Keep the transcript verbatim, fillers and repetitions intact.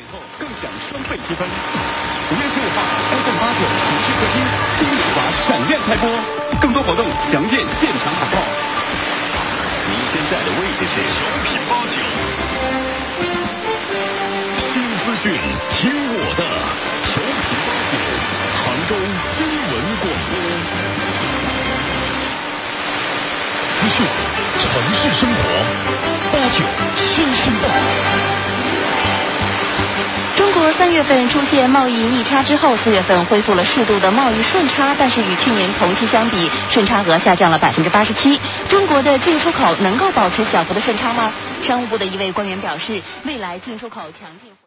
后更享双倍积分。五月十五号 ，iPhone 八九城市客厅新美华闪亮开播，更多活动详见现场海报。您现在的位置是小品八九，新资讯听我的，小品八九，杭州新闻广播。资讯，城市生活，八九新鲜报。 中国三月份出现贸易逆差之后，四月份恢复了适度的贸易顺差，但是与去年同期相比，顺差额下降了百分之八十七。中国的进出口能够保持小幅的顺差吗？商务部的一位官员表示，未来进出口强劲。